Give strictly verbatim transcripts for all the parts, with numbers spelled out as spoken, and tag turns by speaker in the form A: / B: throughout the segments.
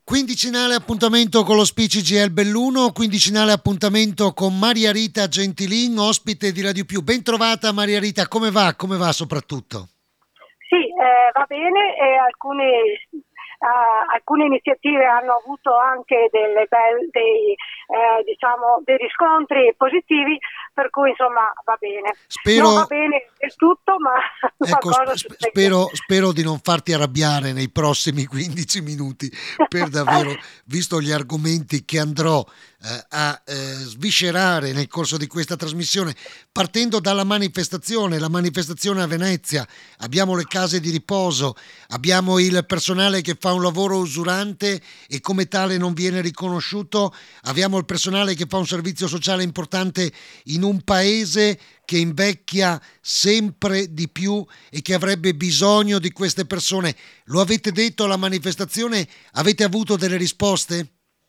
A: Quindicinale appuntamento con lo P C G L Belluno, quindicinale appuntamento con Maria Rita Gentilin, ospite di Radio Più. Ben trovata Maria Rita, come va? Come va soprattutto?
B: Sì, eh, va bene, e alcune, uh, alcune iniziative hanno avuto anche delle belle, dei, eh, diciamo, dei riscontri positivi, per cui insomma va bene.
A: Spero...
B: Non va bene del tutto, ma
A: ecco,
B: qualcosa
A: sp- spero, spero di non farti arrabbiare nei prossimi quindici minuti, per davvero, visto gli argomenti che andrò eh, a eh, sviscerare nel corso di questa trasmissione, partendo dalla manifestazione, la manifestazione a Venezia. Abbiamo le case di riposo, abbiamo il personale che fa un lavoro usurante e come tale non viene riconosciuto, abbiamo il personale che fa un servizio sociale importante in un paese che invecchia sempre di più e che avrebbe bisogno di queste persone. Lo avete detto alla manifestazione? Avete avuto delle risposte?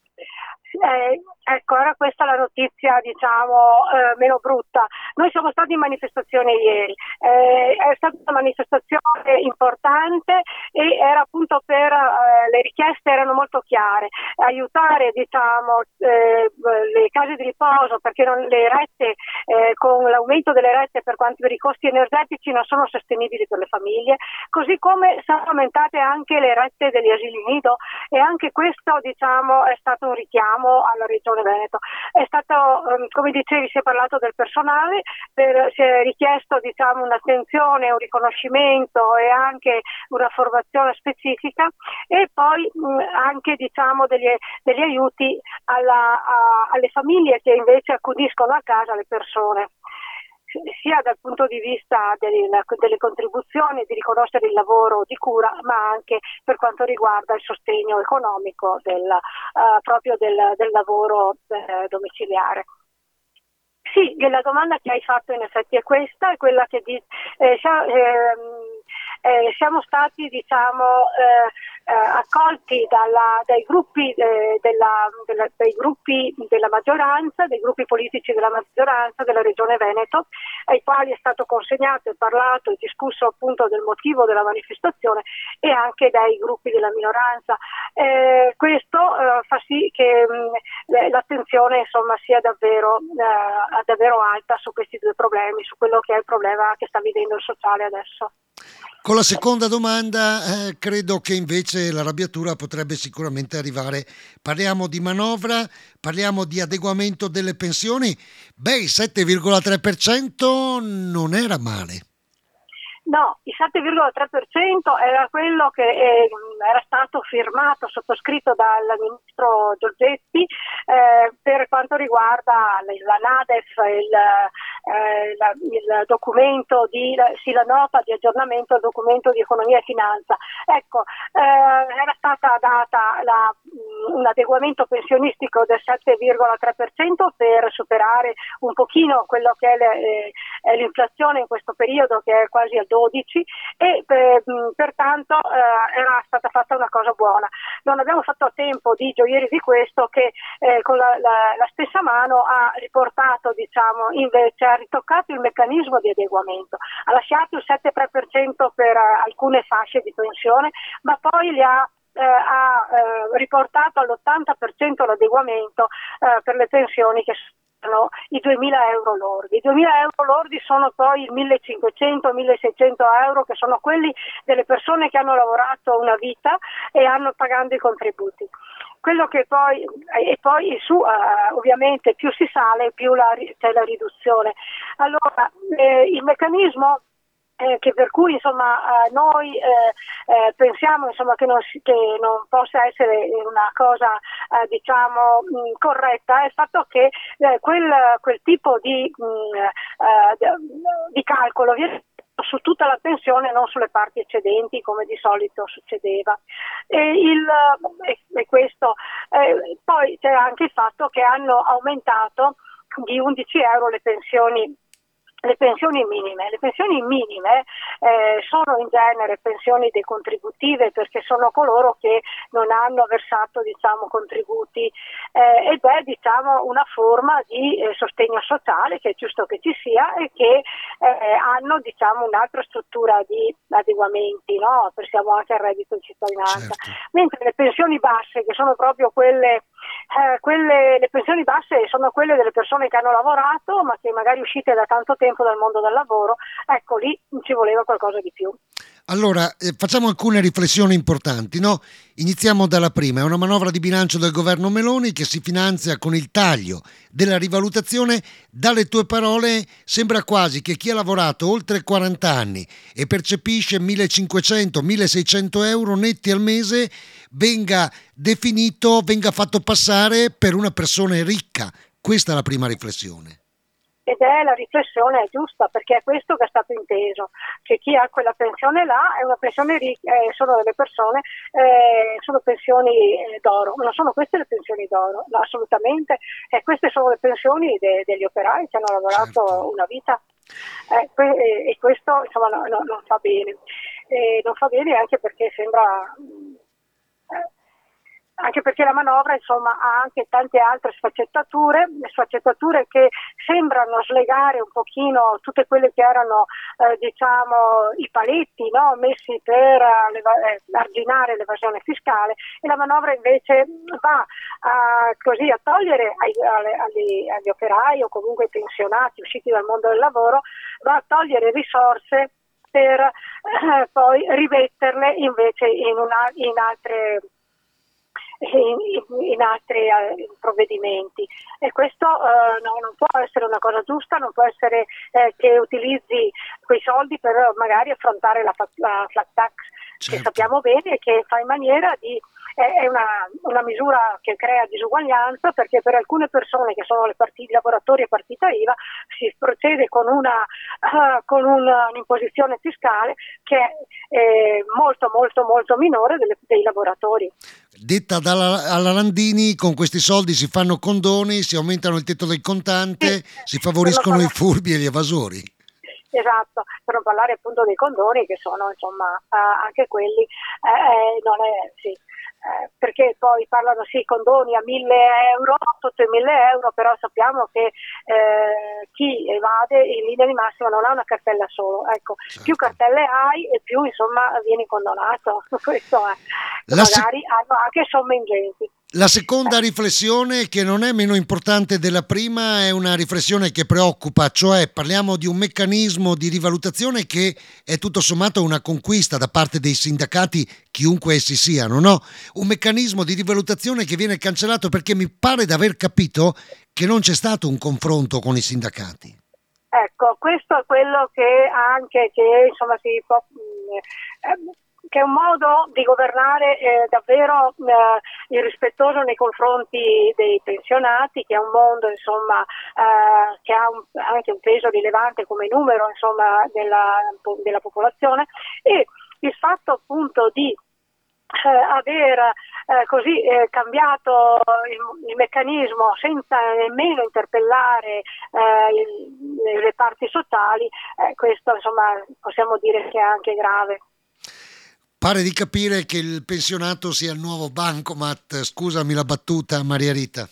B: Eh, ecco, era questa la notizia, diciamo, eh, meno brutta. Noi siamo stati in manifestazione ieri, eh, è stata una manifestazione importante e era appunto per, eh, le richieste erano molto chiare, aiutare, diciamo, eh, le case di riposo, perché non, le rette, eh, con l'aumento delle rette per quanto per i costi energetici non sono sostenibili per le famiglie, così come sono aumentate anche le rette degli asili nido, e anche questo, diciamo, è stato un richiamo alla Regione Veneto. È stato, come dicevi, si è parlato del personale, per, si è richiesto, diciamo, un'attenzione, un riconoscimento e anche una formazione specifica, e poi mh, anche, diciamo, degli, degli aiuti alla, a, alle famiglie che invece accudiscono a casa le persone, sia dal punto di vista delle, delle contribuzioni, di riconoscere il lavoro di cura, ma anche per quanto riguarda il sostegno economico del, uh, proprio del, del lavoro eh, domiciliare. Sì, la domanda che hai fatto in effetti è questa, è quella che di, eh, siamo, eh, eh, siamo stati, diciamo, eh, eh, accolti dalla, dai gruppi eh, della, della, dei gruppi della maggioranza, dei gruppi politici della maggioranza della Regione Veneto, ai quali è stato consegnato e parlato e discusso appunto del motivo della manifestazione, e anche dai gruppi della minoranza. Eh, questo eh, fa sì che mh, l'attenzione, insomma, sia davvero eh, davvero alta su questi due problemi, su quello che è il problema che sta vivendo il sociale adesso.
A: Con la seconda domanda eh, credo che invece l'arrabbiatura potrebbe sicuramente arrivare. Parliamo di manovra, parliamo di adeguamento delle pensioni. Beh, il sette virgola tre per cento non era male.
B: No, il sette virgola tre per cento era quello che eh, era stato firmato, sottoscritto dal ministro Giorgetti eh, per quanto riguarda la NADEF, il, eh, la, il documento di, sì, la nota di aggiornamento al documento di economia e finanza. Ecco, eh, era stata data la, un adeguamento pensionistico del sette virgola tre per cento per superare un pochino quello che è, le, eh, è l'inflazione in questo periodo, che è quasi al dodici, e eh, pertanto eh, era stata fatta una cosa buona. Non abbiamo fatto tempo di gioire di questo, che eh, con la, la, la stessa mano ha riportato, diciamo, invece ha ritoccato il meccanismo di adeguamento, ha lasciato il sette virgola tre per cento per uh, alcune fasce di pensione, ma poi li ha Eh, ha eh, riportato all'ottanta per cento l'adeguamento eh, per le pensioni che sono i duemila euro lordi. I duemila euro lordi sono poi il millecinquecento milleseicento euro, che sono quelli delle persone che hanno lavorato una vita e hanno pagando i contributi. Quello che poi, e poi su uh, ovviamente più si sale più la, c'è la riduzione. Allora eh, il meccanismo Eh, che per cui, insomma, eh, noi eh, eh, pensiamo, insomma, che non, si, che non possa essere una cosa eh, diciamo mh, corretta, è il fatto che eh, quel, quel tipo di, mh, eh, di calcolo viene su tutta la pensione, non sulle parti eccedenti come di solito succedeva. E, il, e, e questo eh, poi c'è anche il fatto che hanno aumentato di undici euro le pensioni le pensioni minime. Le pensioni minime eh, sono in genere pensioni decontributive, perché sono coloro che non hanno versato, diciamo, contributi, eh, ed è, diciamo, una forma di eh, sostegno sociale che è giusto che ci sia e che eh, hanno, diciamo, un'altra struttura di adeguamenti, no? Pensiamo anche al reddito di cittadinanza.
A: Certo.
B: Mentre le pensioni basse, che sono proprio quelle Eh, quelle, le pensioni basse sono quelle delle persone che hanno lavorato ma che magari uscite da tanto tempo dal mondo del lavoro, ecco, lì ci voleva qualcosa di più.
A: Allora, eh, facciamo alcune riflessioni importanti, no? Iniziamo dalla prima. È una manovra di bilancio del governo Meloni che si finanzia con il taglio della rivalutazione. Dalle tue parole sembra quasi che chi ha lavorato oltre quaranta anni e percepisce millecinquecento milleseicento euro netti al mese venga definito, venga fatto passare per una persona ricca. Questa è la prima riflessione.
B: Ed è la riflessione giusta, perché è questo che è stato inteso, che chi ha quella pensione là è una pensione ricca, eh, sono delle persone, eh, sono pensioni eh, d'oro, non sono queste le pensioni d'oro, no, assolutamente, eh, queste sono le pensioni de- degli operai che hanno lavorato
A: Certo.
B: una vita, eh, que- e, e questo, insomma, no, no, non fa bene, eh, non fa bene anche perché sembra... eh, anche perché la manovra, insomma, ha anche tante altre sfaccettature, sfaccettature che sembrano slegare un pochino tutte quelle che erano, eh, diciamo, i paletti, no, messi per eh, arginare l'evasione fiscale, e la manovra invece va a, così, a togliere ai, alle, agli, agli operai o comunque ai pensionati usciti dal mondo del lavoro, va a togliere risorse per eh, poi rimetterle invece in, una, in altre In, in altri eh, provvedimenti, e questo eh, no, non può essere una cosa giusta, non può essere eh, che utilizzi quei soldi per magari affrontare la, la flat tax,
A: Certo.
B: che sappiamo bene che fa in maniera di è una, una misura che crea disuguaglianza, perché per alcune persone che sono le partiti, i lavoratori e partita I V A si procede con una uh, con una, un'imposizione fiscale che è eh, molto molto molto minore delle, dei lavoratori.
A: Detta dalla, alla Landini, con questi soldi si fanno condoni, si aumentano il tetto del contante,
B: Sì,
A: si favoriscono
B: parla-
A: i furbi e gli evasori.
B: Esatto, per non parlare appunto dei condoni che sono, insomma, uh, anche quelli eh, non è sì. Eh, perché poi parlano sì condoni a mille euro, sotto i mille euro, però sappiamo che eh, chi evade in linea di massima non ha una cartella solo, ecco,
A: Certo.
B: più cartelle hai e più, insomma, vieni condonato, questo è,
A: La se-
B: magari hanno anche somme ingenti.
A: La seconda riflessione, che non è meno importante della prima, è una riflessione che preoccupa, cioè parliamo di un meccanismo di rivalutazione che è tutto sommato una conquista da parte dei sindacati, chiunque essi siano, no? Un meccanismo di rivalutazione che viene cancellato perché mi pare di aver capito che non c'è stato un confronto con i sindacati.
B: Ecco, questo è quello che anche che insomma si può eh, che è un modo di governare eh, davvero eh, irrispettoso nei confronti dei pensionati, che è un mondo, insomma, eh, che ha un, anche un peso rilevante come numero, insomma, della, della popolazione, e il fatto appunto di eh, aver eh, così eh, cambiato il, il meccanismo senza nemmeno interpellare eh, il, le parti sociali, eh, questo, insomma, possiamo dire che è anche grave.
A: Pare di capire che il pensionato sia il nuovo bancomat, scusami la battuta, Maria Rita.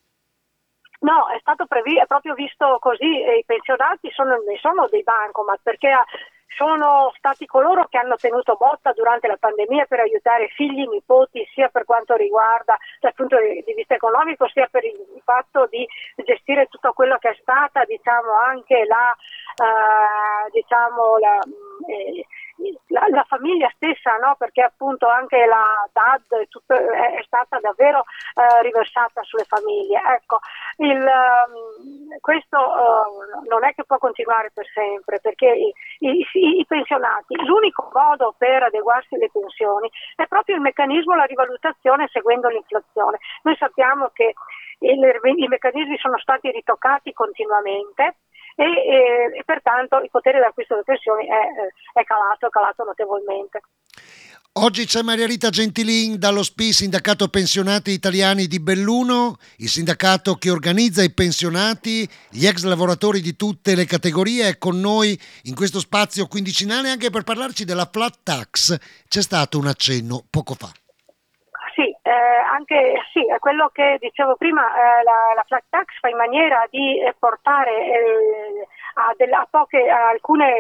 B: No, è stato previ- è proprio visto così, e i pensionati sono, ne sono dei bancomat, perché sono stati coloro che hanno tenuto botta durante la pandemia per aiutare figli e nipoti, sia per quanto riguarda dal punto di vista economico, sia per il fatto di gestire tutto quello che è stata, diciamo, anche la, uh, diciamo, la, eh, la, la famiglia stessa, no? Perché appunto anche la D A D tutto, è, è stata davvero uh, riversata sulle famiglie. Ecco, il, um, questo uh, non è che può continuare per sempre, perché i, i, i pensionati, l'unico modo per adeguarsi alle pensioni è proprio il meccanismo, la rivalutazione seguendo l'inflazione. Noi sappiamo che il, i meccanismi sono stati ritoccati continuamente, e, e, e pertanto il potere d'acquisto delle pensioni è, è calato, è calato notevolmente.
A: Oggi c'è Maria Rita Gentilin dallo S P I, Sindacato Pensionati Italiani di Belluno, il sindacato che organizza i pensionati, gli ex lavoratori di tutte le categorie. È con noi in questo spazio quindicinale anche per parlarci della flat tax. C'è stato un accenno poco fa.
B: Sì, eh, anche sì, è quello che dicevo prima, eh, la, la flat tax fa in maniera di eh, portare eh, a, delle, a poche, a alcune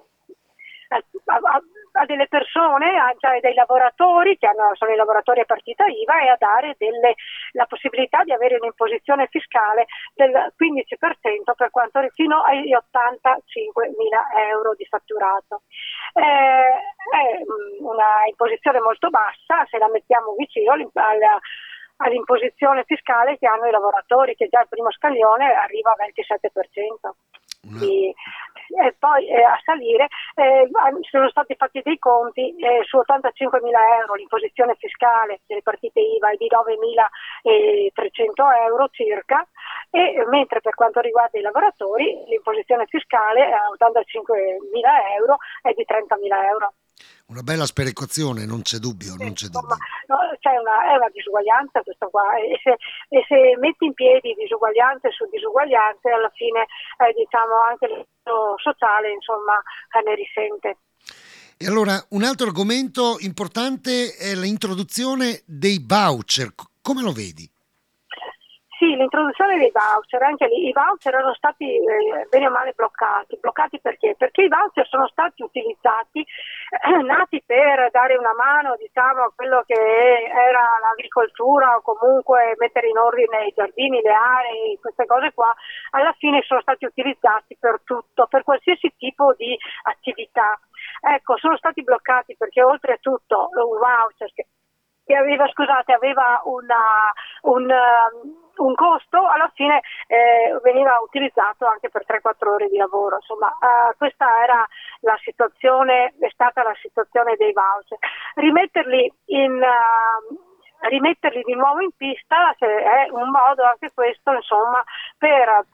B: a, a, a delle persone, a, cioè dei lavoratori che hanno, sono i lavoratori a partita I V A, e a dare delle, la possibilità di avere un'imposizione fiscale del quindici per cento per quanto fino agli ottantacinquemila euro di fatturato. Eh, è una imposizione molto bassa se la mettiamo vicino alla, all'imposizione fiscale che hanno i lavoratori, che già il primo scaglione arriva al ventisette per cento. Di, e poi eh, a salire eh, sono stati fatti dei conti eh, su ottantacinquemila euro l'imposizione fiscale delle partite I V A è di novemilatrecento euro circa, e mentre per quanto riguarda i lavoratori l'imposizione fiscale a ottantacinquemila euro è di trentamila euro.
A: Una bella sperequazione, non c'è dubbio, non c'è
B: Insomma,
A: dubbio.
B: no, c'è una, è una disuguaglianza questa qua, e se, e se metti in piedi disuguaglianze su disuguaglianze, alla fine eh, diciamo anche il sociale insomma eh, ne risente.
A: E allora un altro argomento importante è l'introduzione dei voucher. Come lo vedi?
B: Sì, l'introduzione dei voucher, anche lì i voucher erano stati eh, bene o male bloccati. Bloccati perché? Perché i voucher sono stati utilizzati, eh, nati per dare una mano, diciamo, a quello che era l'agricoltura, o comunque mettere in ordine i giardini, le aree, queste cose qua. Alla fine sono stati utilizzati per tutto, per qualsiasi tipo di attività. Ecco, sono stati bloccati perché oltretutto un voucher che che aveva, scusate, aveva una, un, um, un costo, alla fine eh, veniva utilizzato anche per tre quattro ore di lavoro. Insomma, uh, questa era la situazione, è stata la situazione dei voucher. Rimetterli in uh, rimetterli di nuovo in pista è un modo anche questo, insomma, per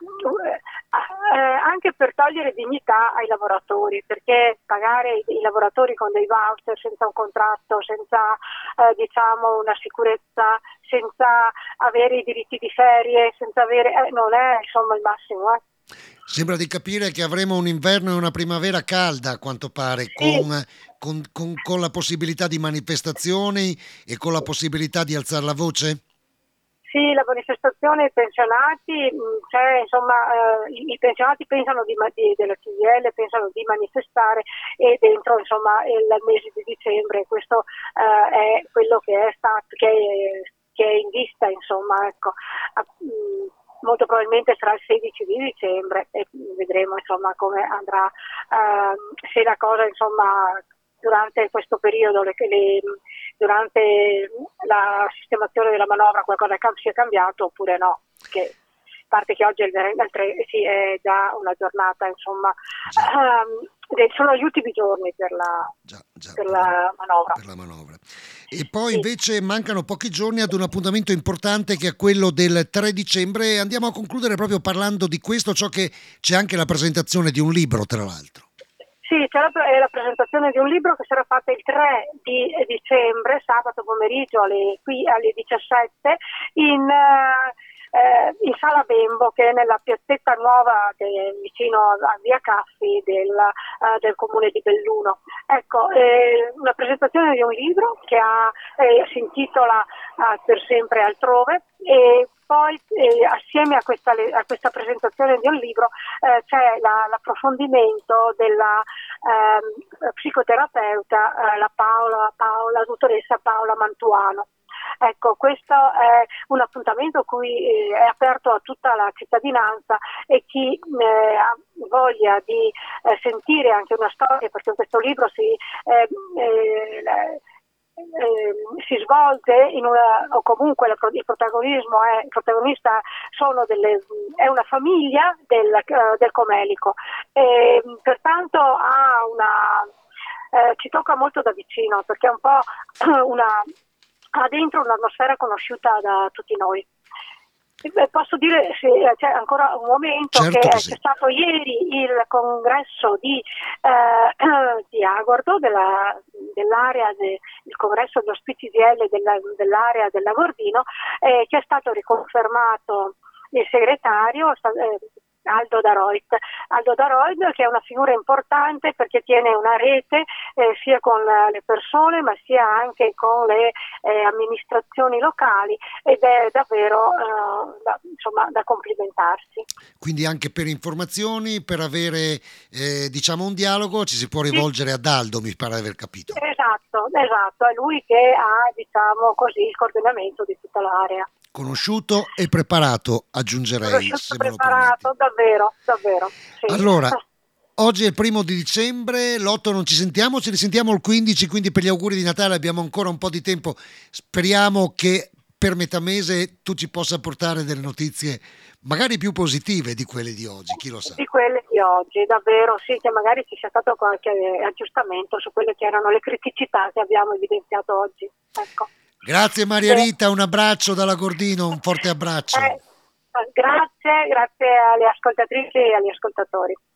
B: eh, anche per togliere dignità ai lavoratori, perché pagare i, i lavoratori con dei voucher senza un contratto, senza eh, diciamo una sicurezza, senza avere i diritti di ferie, senza avere eh, non è insomma il massimo. Eh.
A: Sembra di capire che avremo un inverno e una primavera calda, a quanto pare,
B: Sì.
A: con, con, con, con la possibilità di manifestazioni e con la possibilità di alzare la voce?
B: Sì, la manifestazione dei pensionati, cioè, insomma, eh, i, i pensionati pensano di, di, della C G I L pensano di manifestare e dentro insomma il mese di dicembre, questo eh, è quello che è stato, che è, che è in vista, insomma, ecco. Uh, molto probabilmente sarà il sedici di dicembre e vedremo insomma come andrà, uh, se la cosa insomma durante questo periodo le, le, durante la sistemazione della manovra qualcosa si è cambiato oppure no, che a parte che oggi è, il, il tre, sì, è già una giornata insomma um, sono gli ultimi giorni per la,
A: già, già,
B: per
A: per
B: la,
A: la
B: manovra.
A: Per la manovra. E poi
B: sì.
A: invece mancano pochi giorni ad un appuntamento importante che è quello del tre dicembre. Andiamo a concludere proprio parlando di questo, ciò che c'è anche la presentazione di un libro, tra l'altro.
B: Sì, c'è la, è la presentazione di un libro che sarà fatta il tre di dicembre, sabato pomeriggio alle, qui alle diciassette, in... Uh, Eh, in Sala Bembo, che è nella piazzetta nuova de, vicino a via Caffi del, uh, del comune di Belluno. Ecco, eh, una presentazione di un libro che ha, eh, si intitola uh, Per sempre altrove, e poi eh, assieme a questa, a questa presentazione di un libro eh, c'è la, l'approfondimento della eh, psicoterapeuta eh, la Paola, Paola, dottoressa Paola Mantuano. Ecco, questo è un appuntamento cui è aperto a tutta la cittadinanza, e chi eh, ha voglia di eh, sentire anche una storia, perché in questo libro si, eh, eh, eh, si svolge in una, o comunque la, il protagonismo è, il protagonista sono delle, è una famiglia del, uh, del Comelico, e pertanto ha una, eh, ci tocca molto da vicino, perché è un po' una ha dentro un'atmosfera conosciuta da tutti noi. Beh, posso dire, sì, c'è ancora un momento,
A: Certo
B: che
A: che
B: c'è
A: sì.
B: stato ieri il congresso di, eh, di Agordo, della, dell'area, de, il congresso dello P C D L della, dell'area del Lagordino, eh, che è stato riconfermato il segretario, eh, Aldo Daroit. Aldo Daroit, che è una figura importante perché tiene una rete eh, sia con le persone ma sia anche con le eh, amministrazioni locali, ed è davvero eh, da, insomma, da complimentarsi.
A: Quindi anche per informazioni, per avere eh, diciamo un dialogo, ci si può
B: Sì,
A: rivolgere ad Aldo, mi pare di aver capito.
B: esatto, esatto, è lui che ha, diciamo così, il coordinamento di tutta l'area.
A: Conosciuto e preparato, aggiungerei,
B: Conosciuto,
A: se me lo permetti.
B: preparato, davvero, davvero, sì.
A: Allora, oggi è il primo di dicembre, l'otto non ci sentiamo, ci risentiamo il quindici, quindi per gli auguri di Natale abbiamo ancora un po' di tempo. Speriamo che per metà mese tu ci possa portare delle notizie magari più positive di quelle di oggi, chi lo sa.
B: Di quelle di oggi, davvero, sì, che magari ci sia stato qualche aggiustamento su quelle che erano le criticità che abbiamo evidenziato oggi. Ecco.
A: Grazie Maria
B: Beh,
A: Rita, un abbraccio dalla Gordino, un forte abbraccio.
B: eh, grazie, grazie alle ascoltatrici e agli ascoltatori.